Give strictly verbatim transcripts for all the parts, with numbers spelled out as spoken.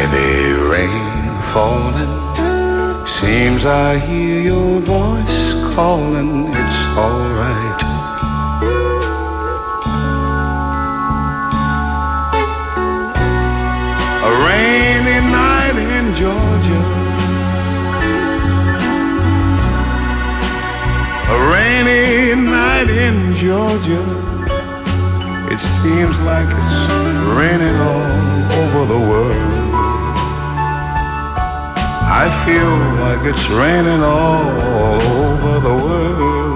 Heavy rain falling, seems I hear your voice calling, it's alright. A rainy night in Georgia, a rainy night in Georgia. It seems like it's raining all over the world. I feel like it's raining all over the world.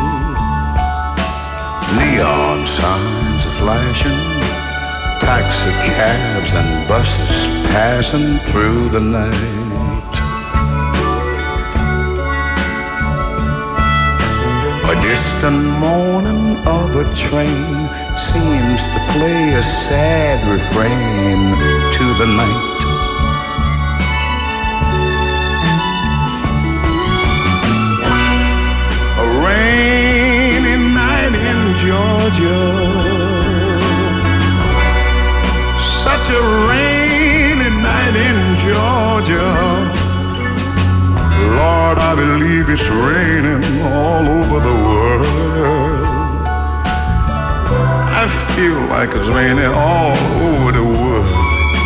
Neon signs are flashing, taxi cabs and buses passing through the night. A distant moaning of a train seems to play a sad refrain to the night. A rainy night in Georgia, such a rainy night in Georgia. Lord, I believe it's raining all over the world. I feel like it's raining all over the world.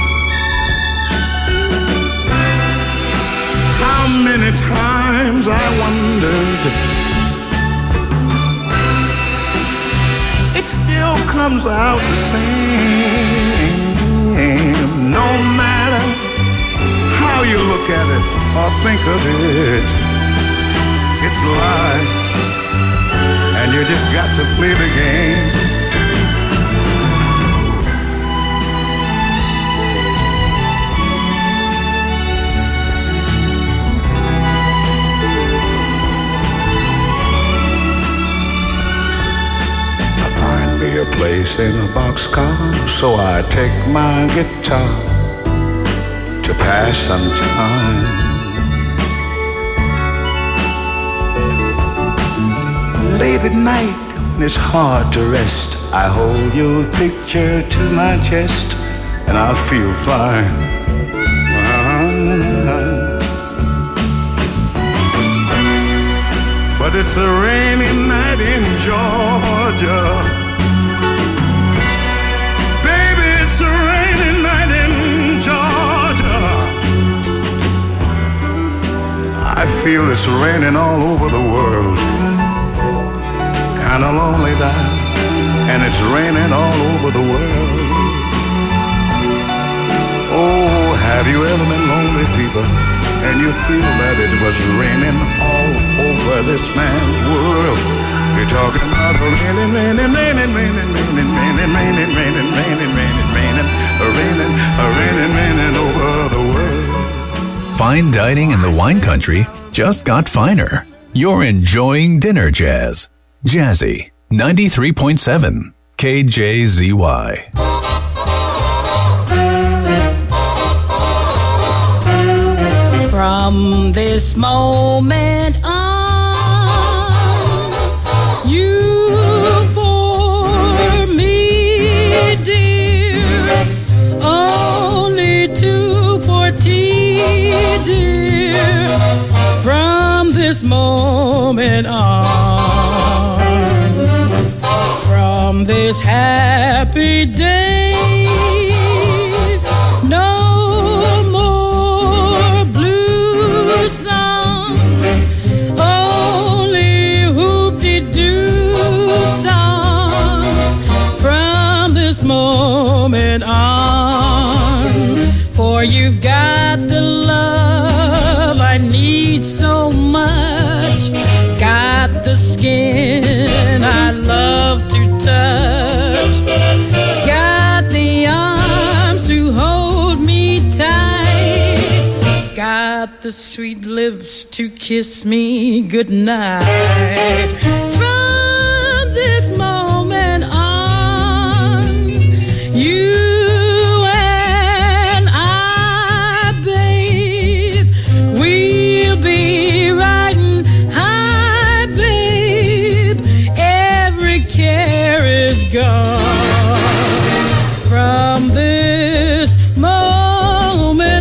How many times I wondered, it still comes out the same. No matter how you look at it or think of it, it's life, and you just got to play the game. A place in a boxcar, so I take my guitar to pass some time. Late at night, when it's hard to rest, I hold your picture to my chest, and I feel fine. But it's a rainy night in Georgia. I feel it's raining all over the world. Kinda lonely down, and it's raining all over the world. Oh, have you ever been lonely, people, and you feel that it was raining all over this man's world? You're talking about raining, raining, raining, raining, raining, raining, raining, raining, raining, raining, raining, raining, raining, raining over the world. Fine dining in the wine country just got finer. You're enjoying Dinner Jazz. Jazzy ninety-three point seven K J Z Y. From this moment on, you for me, dear, only two fourteen, dear. From this moment on, from this happy day, no more blue songs, only whoop-de-doo songs. From this moment on, for you've got the love I need so much, got the skin I love to touch, got the arms to hold me tight, got the sweet lips to kiss me goodnight. From this moment on, you gone. From this moment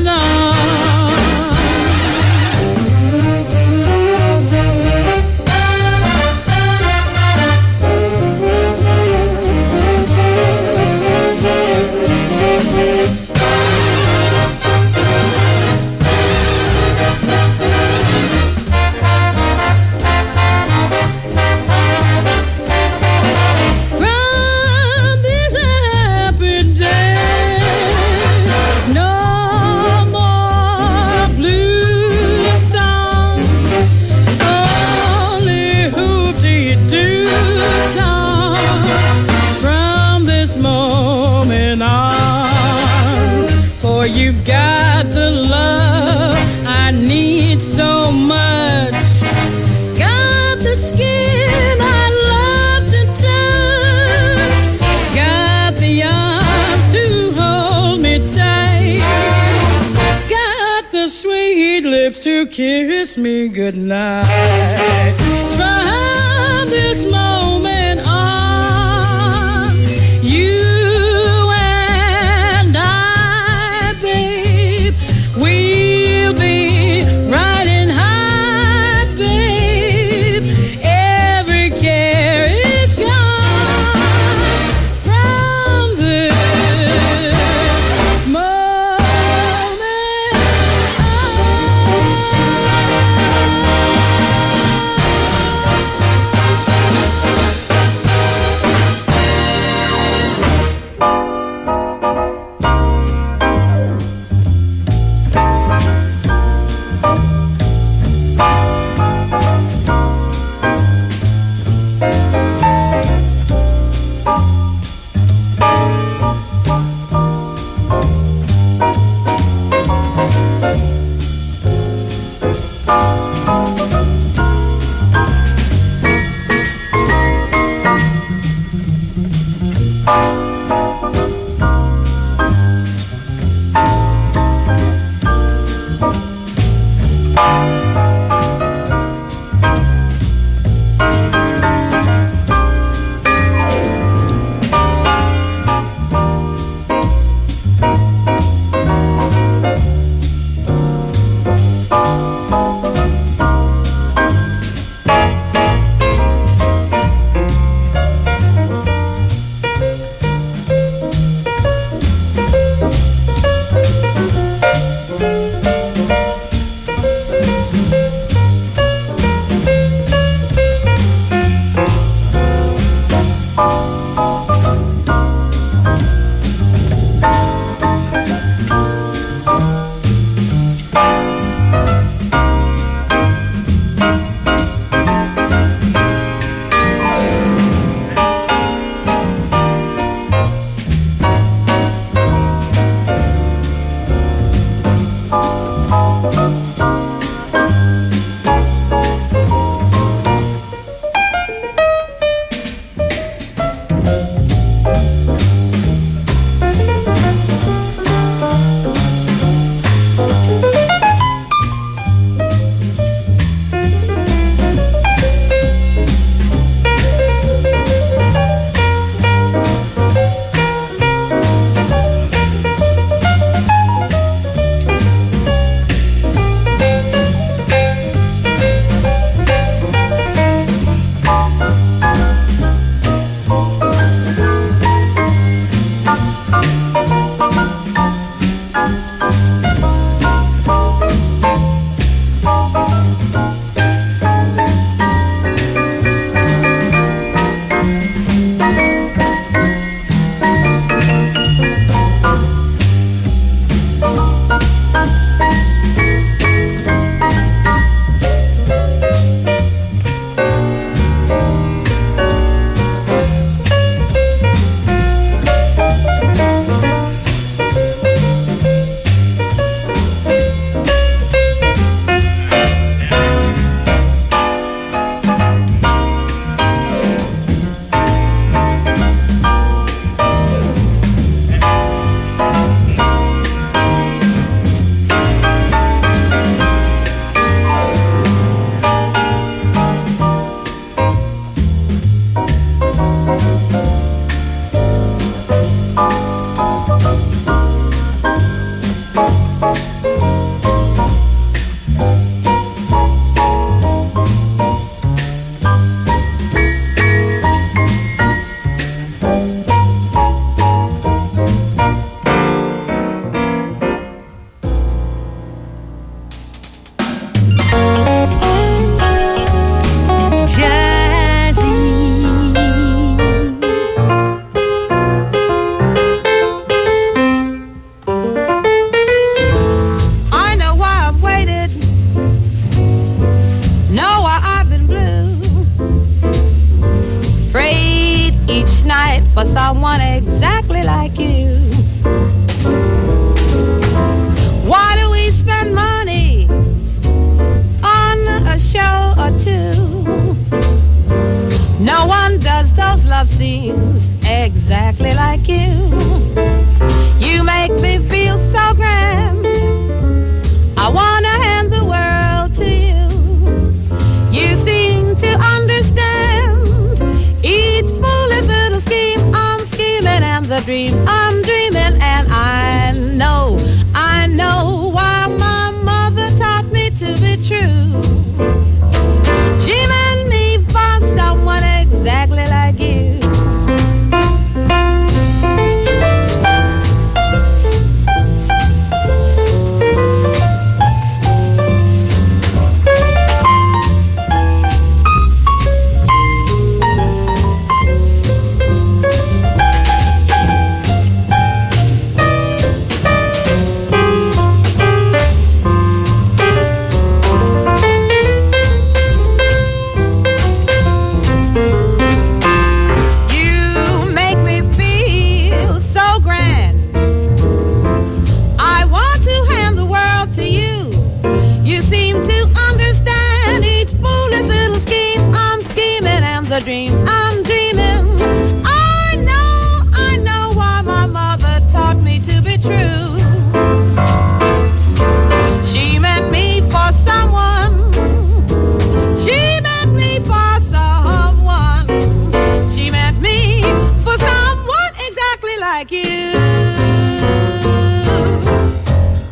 for you've got the love I need so much. Got the skin I love to touch. Got the arms to hold me tight. Got the sweet lips to kiss me goodnight. From this moment on, you and I, babe, we'll be riding high, babe. Every care is gone from this moment on.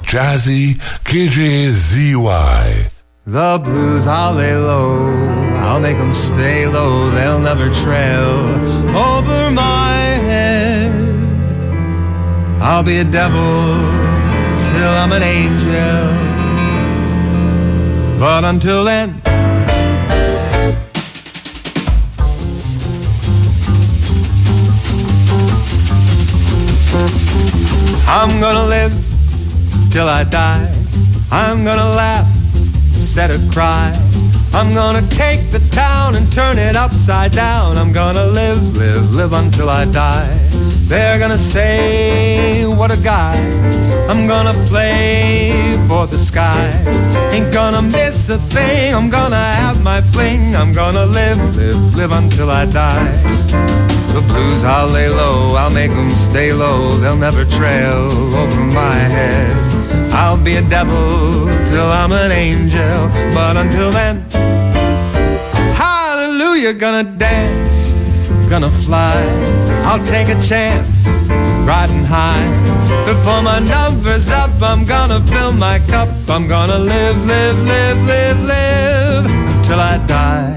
Jazzy, K J Z Y. The blues, I'll lay low, I'll make them stay low, they'll never trail over my head. I'll be a devil till I'm an angel, but until then, I'm gonna live till I die. I'm gonna laugh instead of cry. I'm gonna take the town and turn it upside down. I'm gonna live, live, live until I die. They're gonna say, what a guy. I'm gonna play for the sky. Ain't gonna miss a thing. I'm gonna have my fling. I'm gonna live, live, live until I die. The blues, I'll lay low, I'll make them stay low. They'll never trail over my head. I'll be a devil till I'm an angel, but until then, hallelujah, gonna dance, gonna fly. I'll take a chance, riding high. Before my number's up, I'm gonna fill my cup. I'm gonna live, live, live, live, live until I die.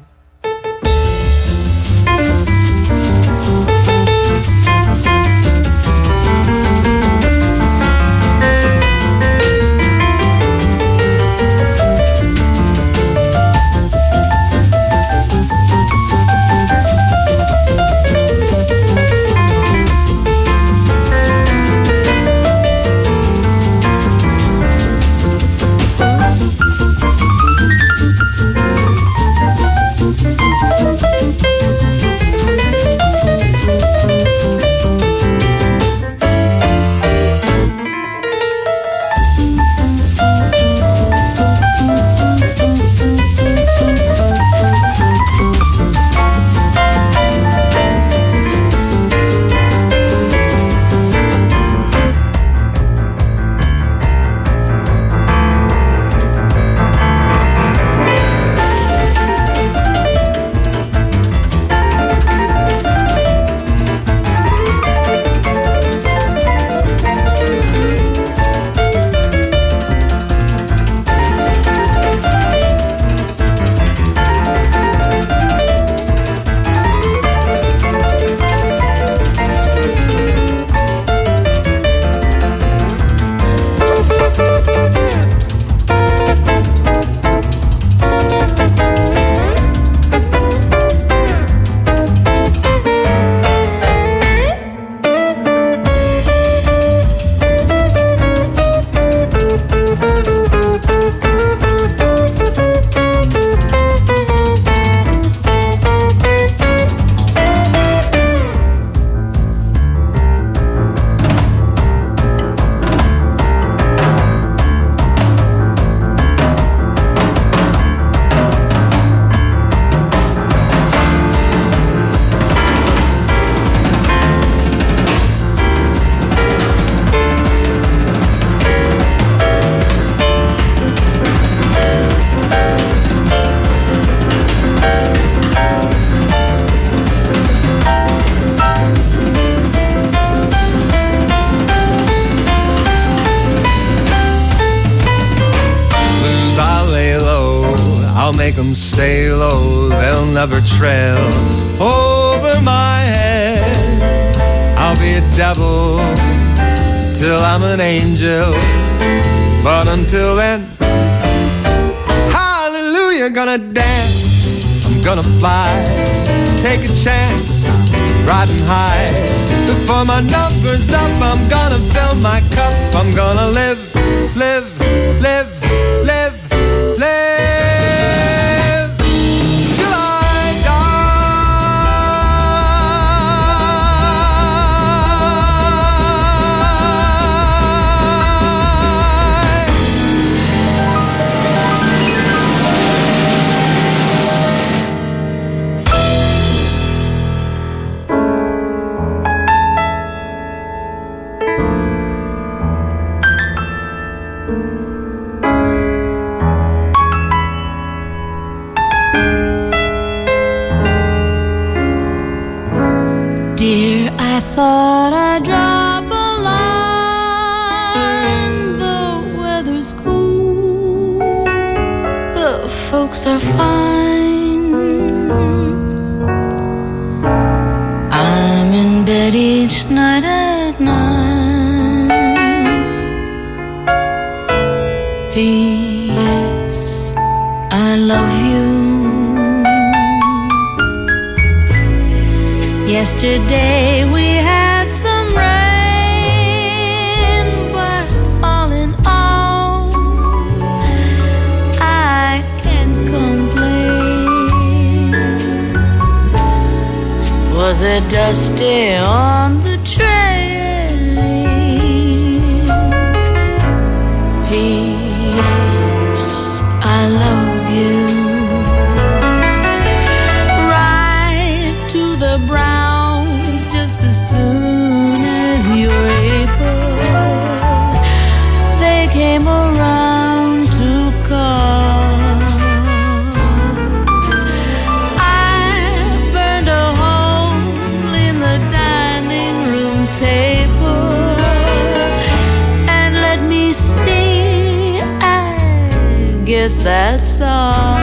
Stay low, they'll never trail over my head. I'll be a devil till I'm an angel, but until then, hallelujah, gonna dance, I'm gonna fly, take a chance, riding high. Before my number's up, I'm gonna fill my cup. I'm gonna live, live, live, live, live. P S I love you. Yesterday we had some rain, but all in all, I can't complain. Was it dusty on the train? P S I love you. Ride to the Browns just as soon as you're able. They came around to call. I burned a hole in the dining room table, and let me see, I guess that's all.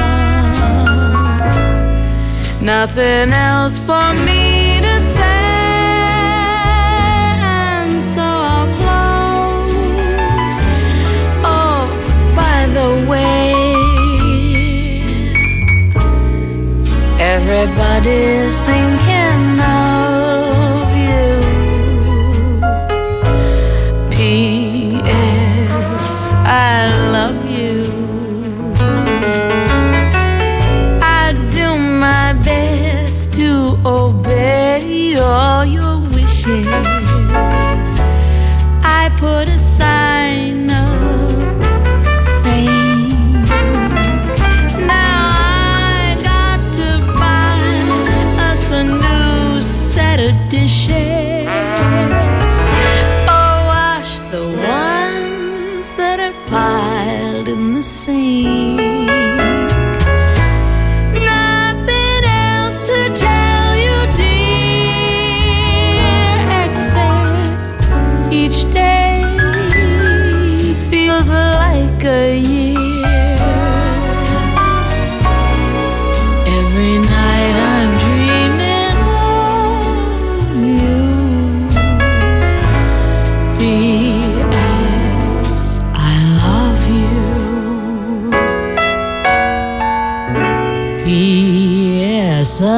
Nothing else for me to say, and so I'll close. Oh, by the way, everybody's thinking of you. P S I love you. I do my best to obey all your wishes. I put a sign up, think. Now I got to buy us a new set of dishes. Oh, wash the ones that are piled in the sink. Nothing else to tell you, dear, except each day feels like a year. Every night I'm dreaming of you. P S I love you. P S I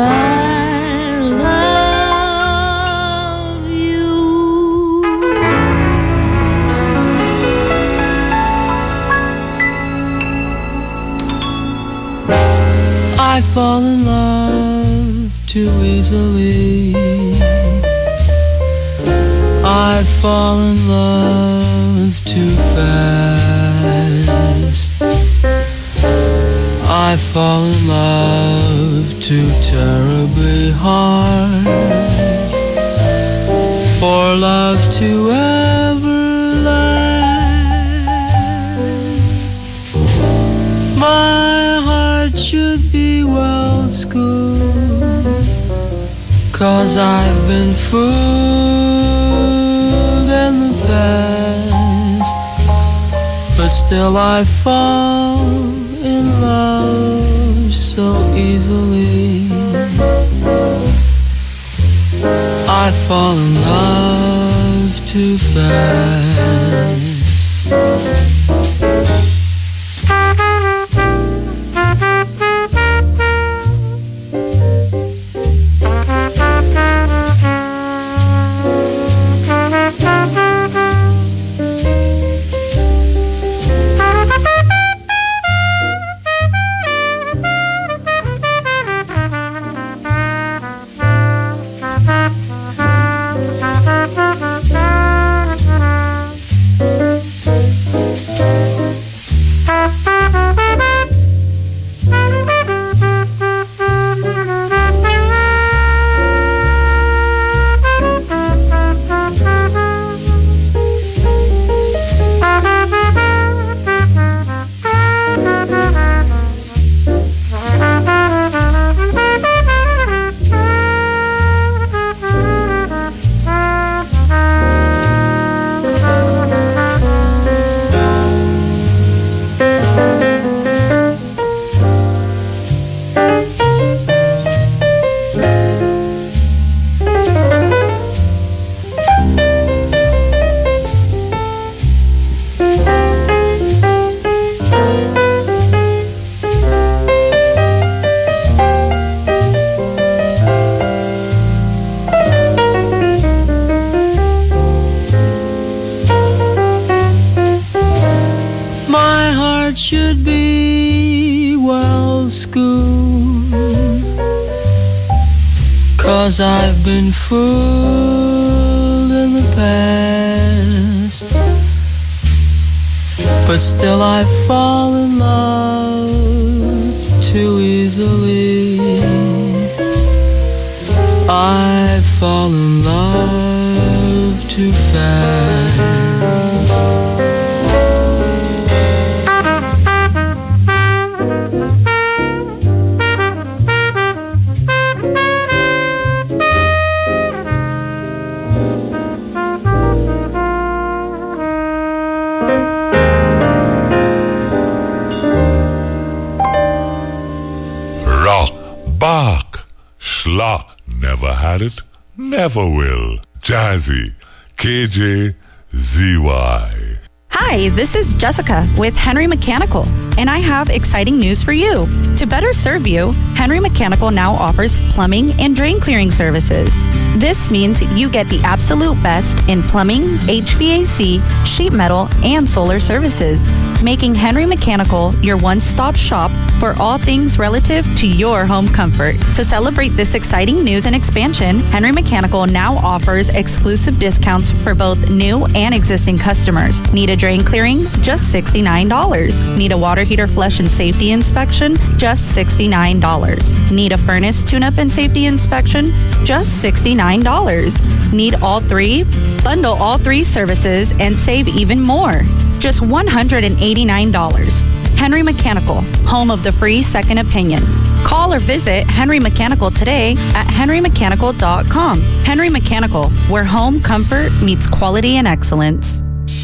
love you. I fall in love too easily. I fall in love too fast. I fall in love too terribly hard for love to ever last. My heart should be well schooled, 'cause I've been fooled in the past, but still I fall in love so easily. I fall in love too fast. heart should be well schooled, 'cause I've been fooled in the past, but still I fall in love too easily. I fall in love too fast. Rock, Bach, Schlock, never had it, never will. Jazzy, K J Z Y. Hi, this is Jessica with Henry Mechanical, and I have exciting news for you. To better serve you, Henry Mechanical now offers plumbing and drain clearing services. This means you get the absolute best in plumbing, H V A C, sheet metal, and solar services, making Henry Mechanical your one-stop shop for all things relative to your home comfort. To celebrate this exciting news and expansion, Henry Mechanical now offers exclusive discounts for both new and existing customers. Need a drain clearing? Just sixty-nine dollars. Need a water heater flush and safety inspection? Just sixty-nine dollars. Need a furnace tune-up and safety inspection? Just sixty-nine dollars. Need all three? Bundle all three services and save even more. Just one hundred eighty-nine dollars. Henry Mechanical, home of the free second opinion. Call or visit Henry Mechanical today at henry mechanical dot com. Henry Mechanical, where home comfort meets quality and excellence.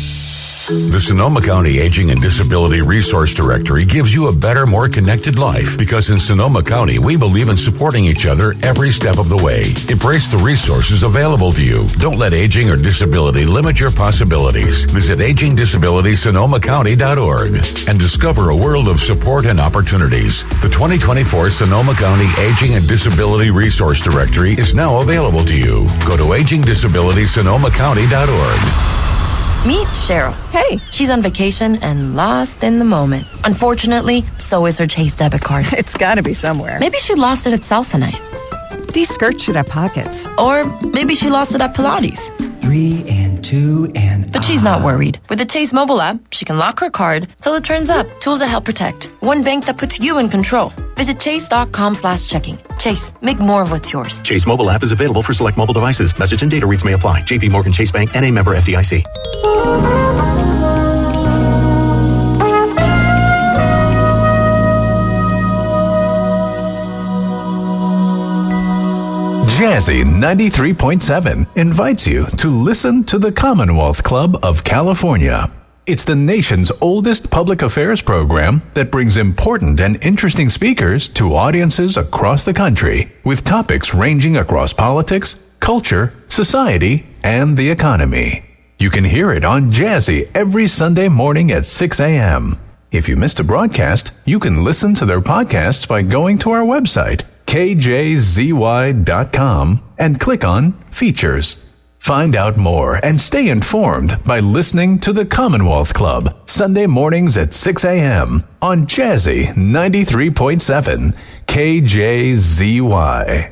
The Sonoma County Aging and Disability Resource Directory gives you a better, more connected life, because in Sonoma County, we believe in supporting each other every step of the way. Embrace the resources available to you. Don't let aging or disability limit your possibilities. Visit aging disability sonoma county dot org and discover a world of support and opportunities. The twenty twenty-four Sonoma County Aging and Disability Resource Directory is now available to you. Go to aging disability sonoma county dot org. Meet Cheryl. Hey. She's on vacation and lost in the moment. Unfortunately, so is her Chase debit card. It's gotta be somewhere. Maybe she lost it at salsa night. These skirts should have pockets. Or maybe she lost it at Pilates. Three and two and... But she's not worried. With the Chase mobile app, she can lock her card till it turns up. Tools that help protect. One bank that puts you in control. Visit chase.com slash checking. Chase, make more of what's yours. Chase mobile app is available for select mobile devices. Message and data rates may apply. J P Morgan Chase Bank, N A member F D I C. Jazzy ninety-three point seven invites you to listen to the Commonwealth Club of California. It's the nation's oldest public affairs program that brings important and interesting speakers to audiences across the country with topics ranging across politics, culture, society, and the economy. You can hear it on Jazzy every Sunday morning at six a.m. If you missed a broadcast, you can listen to their podcasts by going to our website, K J Z Y dot com, and click on Features. Find out more and stay informed by listening to the Commonwealth Club, Sunday mornings at six a.m. on Jazzy ninety-three point seven, K J Z Y.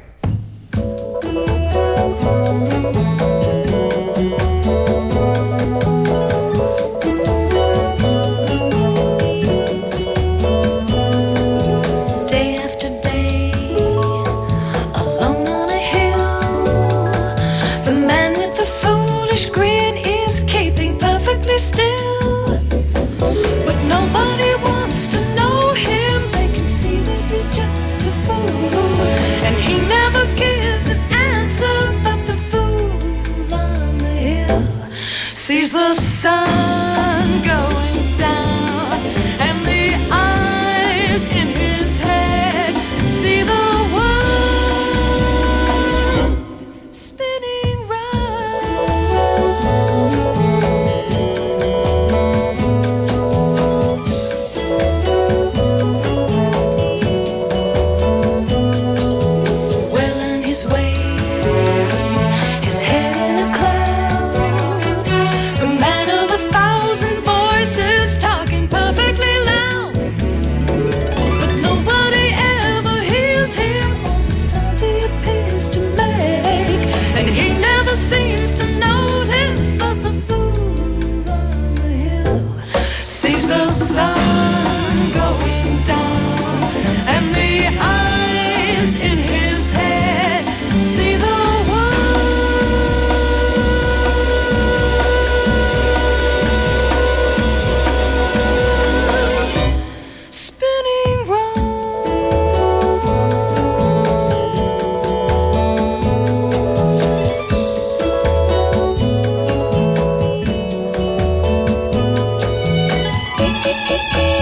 He never the sun going down, and the eyes in his head see the world spinning round.